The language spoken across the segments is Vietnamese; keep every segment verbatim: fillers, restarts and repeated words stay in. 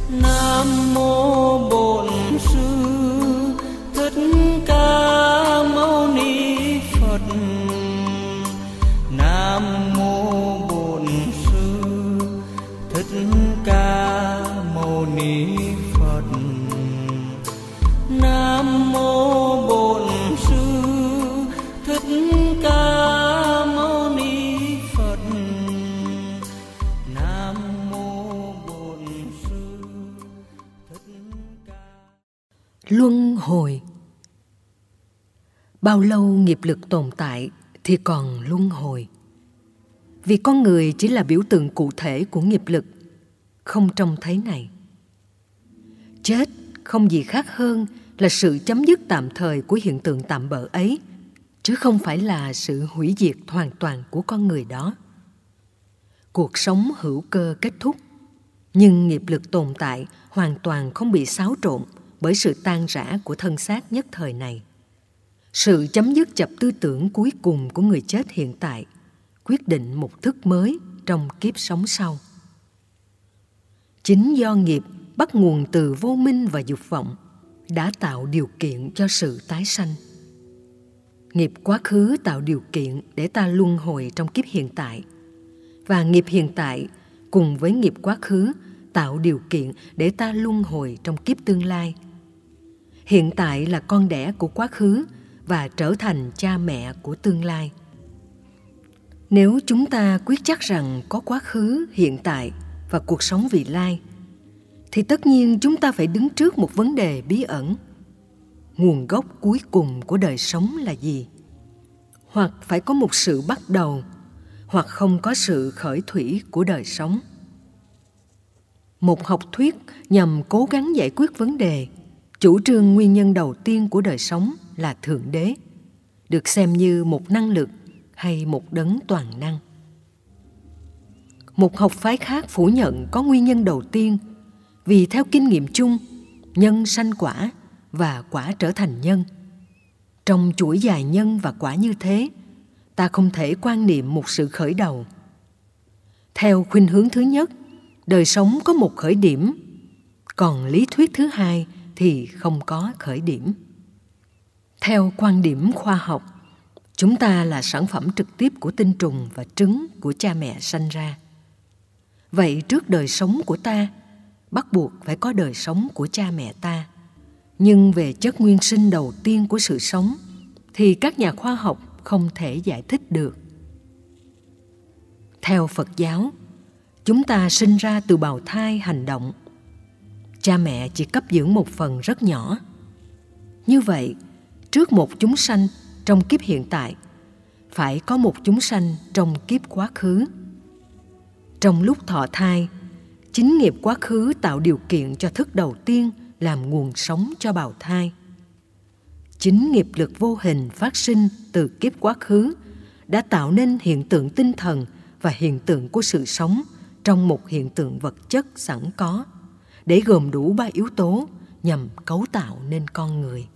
Nam mô Bổn Sư Thích Ca Mâu Ni Phật. Nam mô Bổn Sư Thích Ca Mâu Ni Phật. Nam mô Bổn Sư Thích Ca Mâu Ni Phật. Nam mô Bổn Sư Thích Ca. Luân hồi. Bao lâu nghiệp lực tồn tại thì còn luân hồi. Vì con người chỉ là biểu tượng cụ thể của nghiệp lực, không trông thấy này. Chết không gì khác hơn là sự chấm dứt tạm thời của hiện tượng tạm bợ ấy, chứ không phải là sự hủy diệt hoàn toàn của con người đó. Cuộc sống hữu cơ kết thúc, nhưng nghiệp lực tồn tại hoàn toàn không bị xáo trộn bởi sự tan rã của thân xác nhất thời này. Sự chấm dứt chập tư tưởng cuối cùng của người chết hiện tại quyết định một thức mới trong kiếp sống sau. Chính do nghiệp bắt nguồn từ vô minh và dục vọng đã tạo điều kiện cho sự tái sanh. Nghiệp quá khứ tạo điều kiện để ta luân hồi trong kiếp hiện tại, và nghiệp hiện tại cùng với nghiệp quá khứ tạo điều kiện để ta luân hồi trong kiếp tương lai. Hiện tại là con đẻ của quá khứ và trở thành cha mẹ của tương lai. Nếu chúng ta quyết chắc rằng có quá khứ, hiện tại và cuộc sống vị lai, thì tất nhiên chúng ta phải đứng trước một vấn đề bí ẩn. Nguồn gốc cuối cùng của đời sống là gì? Hoặc phải có một sự bắt đầu, hoặc không có sự khởi thủy của đời sống. Một học thuyết nhằm cố gắng giải quyết vấn đề, chủ trương nguyên nhân đầu tiên của đời sống là Thượng Đế, được xem như một năng lực hay một đấng toàn năng. Một học phái khác phủ nhận có nguyên nhân đầu tiên, vì theo kinh nghiệm chung, nhân sanh quả và quả trở thành nhân. Trong chuỗi dài nhân và quả như thế, ta không thể quan niệm một sự khởi đầu. Theo khuynh hướng thứ nhất, đời sống có một khởi điểm, còn lý thuyết thứ hai thì không có khởi điểm. Theo quan điểm khoa học, chúng ta là sản phẩm trực tiếp của tinh trùng và trứng của cha mẹ sanh ra. Vậy trước đời sống của ta, bắt buộc phải có đời sống của cha mẹ ta. Nhưng về chất nguyên sinh đầu tiên của sự sống thì các nhà khoa học không thể giải thích được. Theo Phật giáo, chúng ta sinh ra từ bào thai hành động. Cha mẹ chỉ cấp dưỡng một phần rất nhỏ. Như vậy, trước một chúng sanh trong kiếp hiện tại, phải có một chúng sanh trong kiếp quá khứ. Trong lúc thọ thai, chính nghiệp quá khứ tạo điều kiện cho thức đầu tiên làm nguồn sống cho bào thai. Chính nghiệp lực vô hình phát sinh từ kiếp quá khứ đã tạo nên hiện tượng tinh thần và hiện tượng của sự sống trong một hiện tượng vật chất sẵn có, để gồm đủ ba yếu tố nhằm cấu tạo nên con người.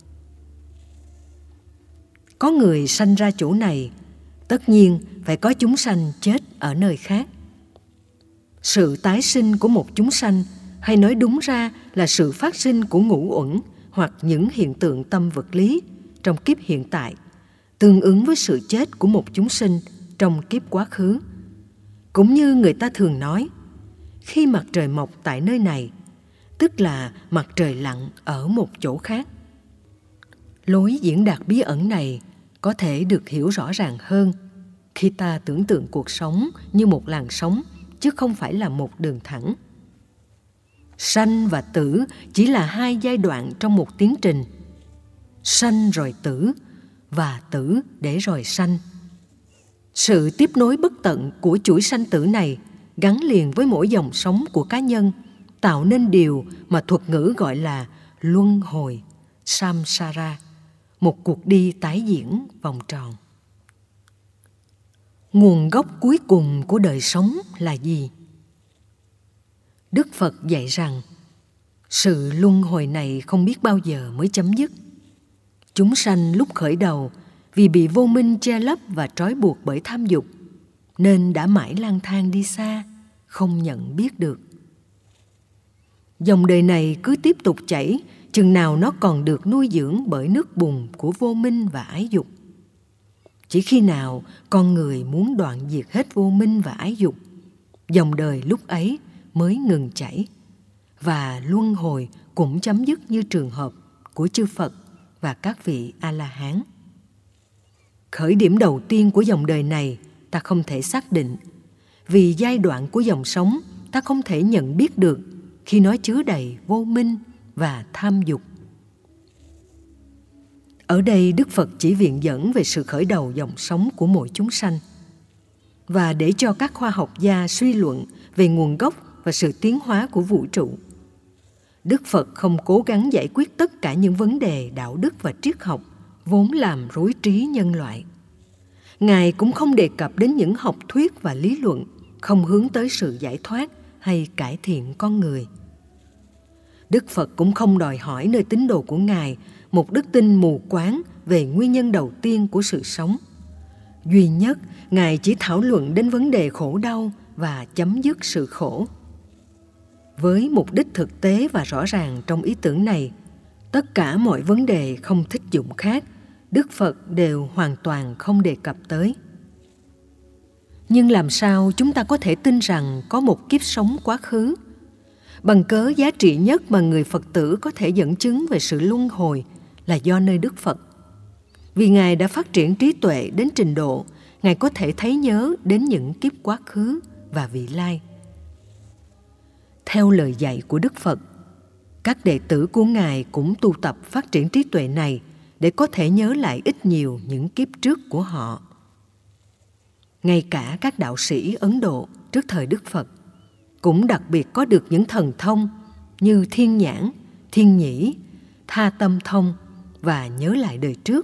Có người sanh ra chỗ này, tất nhiên phải có chúng sanh chết ở nơi khác. Sự tái sinh của một chúng sanh, hay nói đúng ra là sự phát sinh của ngũ uẩn hoặc những hiện tượng tâm vật lý trong kiếp hiện tại, tương ứng với sự chết của một chúng sinh trong kiếp quá khứ. Cũng như người ta thường nói, khi mặt trời mọc tại nơi này, tức là mặt trời lặn ở một chỗ khác. Lối diễn đạt bí ẩn này có thể được hiểu rõ ràng hơn khi ta tưởng tượng cuộc sống như một làn sóng, chứ không phải là một đường thẳng. Sanh và tử chỉ là hai giai đoạn trong một tiến trình. Sanh rồi tử, và tử để rồi sanh. Sự tiếp nối bất tận của chuỗi sanh tử này gắn liền với mỗi dòng sống của cá nhân, tạo nên điều mà thuật ngữ gọi là luân hồi, samsara, một cuộc đi tái diễn vòng tròn. Nguồn gốc cuối cùng của đời sống là gì? Đức Phật dạy rằng sự luân hồi này không biết bao giờ mới chấm dứt. Chúng sanh lúc khởi đầu vì bị vô minh che lấp và trói buộc bởi tham dục, nên đã mãi lang thang đi xa, không nhận biết được. Dòng đời này cứ tiếp tục chảy chừng nào nó còn được nuôi dưỡng bởi nước bùn của vô minh và ái dục. Chỉ khi nào con người muốn đoạn diệt hết vô minh và ái dục, dòng đời lúc ấy mới ngừng chảy, và luân hồi cũng chấm dứt như trường hợp của chư Phật và các vị A-la-hán. Khởi điểm đầu tiên của dòng đời này ta không thể xác định, vì giai đoạn của dòng sống ta không thể nhận biết được khi nó chứa đầy vô minh và tham dục. Ở đây Đức Phật chỉ viện dẫn về sự khởi đầu dòng sống của mỗi chúng sanh, và để cho các khoa học gia suy luận về nguồn gốc và sự tiến hóa của vũ trụ. Đức Phật không cố gắng giải quyết tất cả những vấn đề đạo đức và triết học vốn làm rối trí nhân loại. Ngài cũng không đề cập đến những học thuyết và lý luận không hướng tới sự giải thoát hay cải thiện con người. Đức Phật cũng không đòi hỏi nơi tín đồ của Ngài một đức tin mù quáng về nguyên nhân đầu tiên của sự sống. Duy nhất, Ngài chỉ thảo luận đến vấn đề khổ đau và chấm dứt sự khổ. Với mục đích thực tế và rõ ràng trong ý tưởng này, tất cả mọi vấn đề không thích dụng khác, Đức Phật đều hoàn toàn không đề cập tới. Nhưng làm sao chúng ta có thể tin rằng có một kiếp sống quá khứ? Bằng cớ giá trị nhất mà người Phật tử có thể dẫn chứng về sự luân hồi là do nơi Đức Phật. Vì Ngài đã phát triển trí tuệ đến trình độ Ngài có thể thấy nhớ đến những kiếp quá khứ và vị lai. Theo lời dạy của Đức Phật, các đệ tử của Ngài cũng tu tập phát triển trí tuệ này để có thể nhớ lại ít nhiều những kiếp trước của họ. Ngay cả các đạo sĩ Ấn Độ trước thời Đức Phật cũng đặc biệt có được những thần thông như thiên nhãn, thiên nhĩ, tha tâm thông và nhớ lại đời trước.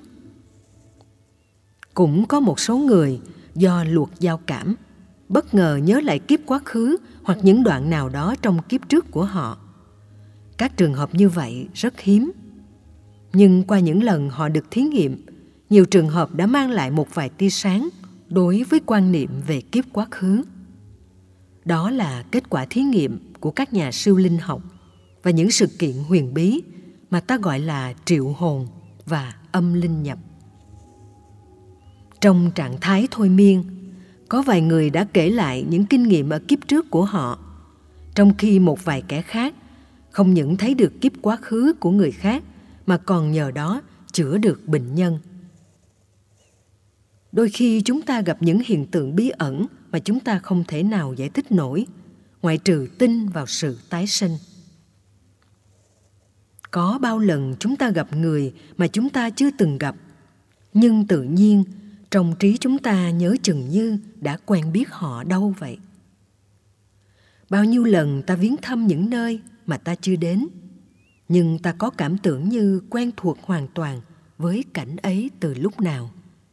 Cũng có một số người do luộc giao cảm, bất ngờ nhớ lại kiếp quá khứ hoặc những đoạn nào đó trong kiếp trước của họ. Các trường hợp như vậy rất hiếm. Nhưng qua những lần họ được thí nghiệm, nhiều trường hợp đã mang lại một vài tia sáng đối với quan niệm về kiếp quá khứ. Đó là kết quả thí nghiệm của các nhà siêu linh học và những sự kiện huyền bí mà ta gọi là triệu hồn và âm linh nhập. Trong trạng thái thôi miên, có vài người đã kể lại những kinh nghiệm ở kiếp trước của họ, trong khi một vài kẻ khác không những thấy được kiếp quá khứ của người khác mà còn nhờ đó chữa được bệnh nhân. Đôi khi chúng ta gặp những hiện tượng bí ẩn mà chúng ta không thể nào giải thích nổi, ngoại trừ tin vào sự tái sinh. Có bao lần chúng ta gặp người mà chúng ta chưa từng gặp, nhưng tự nhiên trong trí chúng ta nhớ chừng như đã quen biết họ đâu vậy. Bao nhiêu lần ta viếng thăm những nơi mà ta chưa đến, nhưng ta có cảm tưởng như quen thuộc hoàn toàn với cảnh ấy từ lúc nào.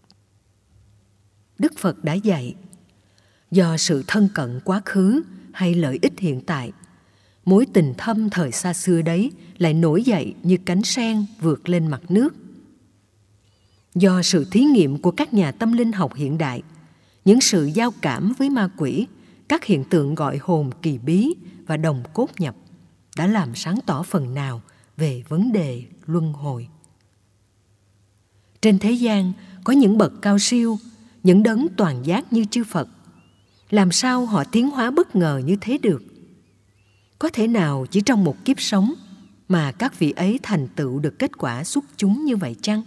Đức Phật đã dạy, do sự thân cận quá khứ hay lợi ích hiện tại, mối tình thâm thời xa xưa đấy lại nổi dậy như cánh sen vượt lên mặt nước. Do sự thí nghiệm của các nhà tâm linh học hiện đại, những sự giao cảm với ma quỷ, các hiện tượng gọi hồn kỳ bí và đồng cốt nhập đã làm sáng tỏ phần nào về vấn đề luân hồi. Trên thế gian có những bậc cao siêu, những đấng toàn giác như chư Phật. Làm sao họ tiến hóa bất ngờ như thế được? Có thể nào chỉ trong một kiếp sống mà các vị ấy thành tựu được kết quả xuất chúng như vậy chăng?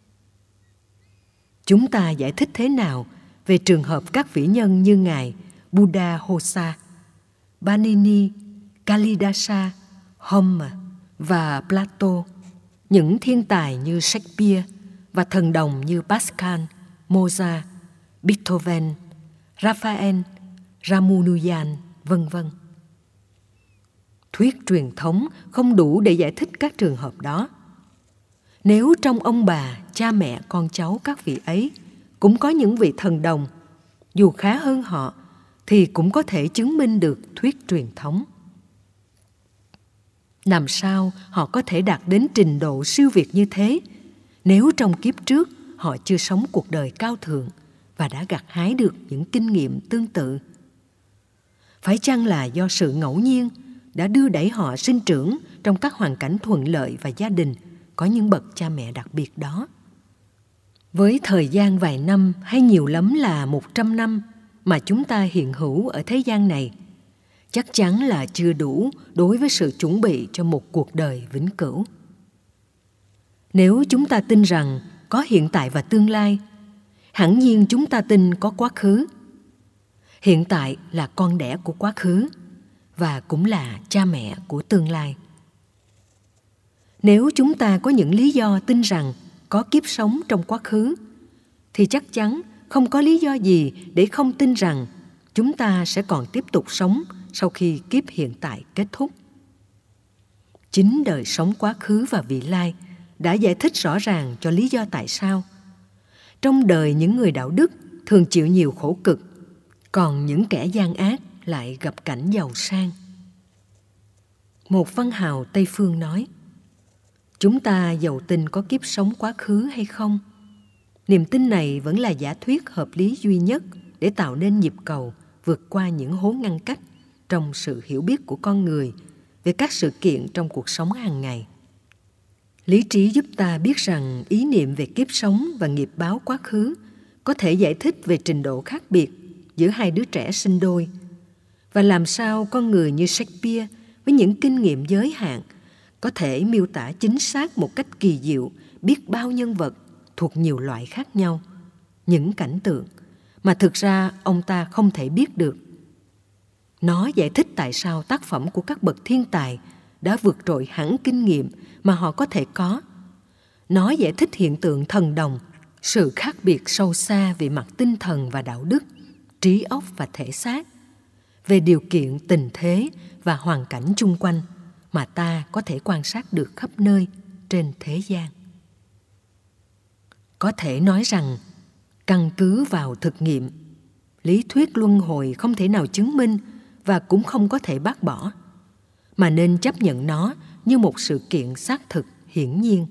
Chúng ta giải thích thế nào về trường hợp các vĩ nhân như Ngài Buddhaghosa, Panini, Kalidasa, Homer và Plato, những thiên tài như Shakespeare và thần đồng như Pascal, Mozart, Beethoven, Raphael, Ramanujan, vân vân. Thuyết truyền thống không đủ để giải thích các trường hợp đó. Nếu trong ông bà, cha mẹ, con cháu các vị ấy cũng có những vị thần đồng, dù khá hơn họ, thì cũng có thể chứng minh được thuyết truyền thống. Làm sao họ có thể đạt đến trình độ siêu việt như thế nếu trong kiếp trước họ chưa sống cuộc đời cao thượng và đã gặt hái được những kinh nghiệm tương tự? Phải chăng là do sự ngẫu nhiên, đã đưa đẩy họ sinh trưởng trong các hoàn cảnh thuận lợi và gia đình có những bậc cha mẹ đặc biệt đó. Với thời gian vài năm hay nhiều lắm là một trăm năm mà chúng ta hiện hữu ở thế gian này, chắc chắn là chưa đủ đối với sự chuẩn bị cho một cuộc đời vĩnh cửu. Nếu chúng ta tin rằng có hiện tại và tương lai, hẳn nhiên chúng ta tin có quá khứ. Hiện tại là con đẻ của quá khứ và cũng là cha mẹ của tương lai. Nếu chúng ta có những lý do tin rằng có kiếp sống trong quá khứ, thì chắc chắn không có lý do gì để không tin rằng chúng ta sẽ còn tiếp tục sống sau khi kiếp hiện tại kết thúc. Chính đời sống quá khứ và vị lai đã giải thích rõ ràng cho lý do tại sao trong đời những người đạo đức thường chịu nhiều khổ cực, còn những kẻ gian ác lại gặp cảnh giàu sang. Một văn hào Tây Phương nói: chúng ta dầu tin có kiếp sống quá khứ hay không, niềm tin này vẫn là giả thuyết hợp lý duy nhất để tạo nên nhịp cầu vượt qua những hố ngăn cách trong sự hiểu biết của con người về các sự kiện trong cuộc sống hàng ngày. Lý trí giúp ta biết rằng ý niệm về kiếp sống và nghiệp báo quá khứ có thể giải thích về trình độ khác biệt giữa hai đứa trẻ sinh đôi, và làm sao con người như Shakespeare với những kinh nghiệm giới hạn có thể miêu tả chính xác một cách kỳ diệu biết bao nhân vật thuộc nhiều loại khác nhau, những cảnh tượng mà thực ra ông ta không thể biết được. Nó giải thích tại sao tác phẩm của các bậc thiên tài đã vượt trội hẳn kinh nghiệm mà họ có thể có. Nó giải thích hiện tượng thần đồng, sự khác biệt sâu xa về mặt tinh thần và đạo đức, trí óc và thể xác, về điều kiện tình thế và hoàn cảnh chung quanh mà ta có thể quan sát được khắp nơi trên thế gian. Có thể nói rằng, căn cứ vào thực nghiệm, lý thuyết luân hồi không thể nào chứng minh và cũng không có thể bác bỏ, mà nên chấp nhận nó như một sự kiện xác thực hiển nhiên.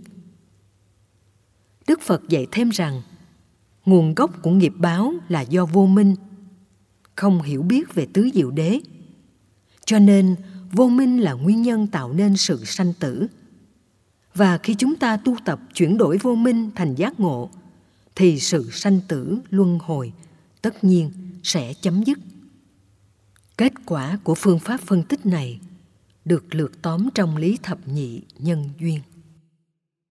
Đức Phật dạy thêm rằng, nguồn gốc của nghiệp báo là do vô minh, không hiểu biết về tứ diệu đế. Cho nên, vô minh là nguyên nhân tạo nên sự sanh tử. Và khi chúng ta tu tập chuyển đổi vô minh thành giác ngộ, thì sự sanh tử luân hồi tất nhiên sẽ chấm dứt. Kết quả của phương pháp phân tích này được lược tóm trong lý thập nhị nhân duyên.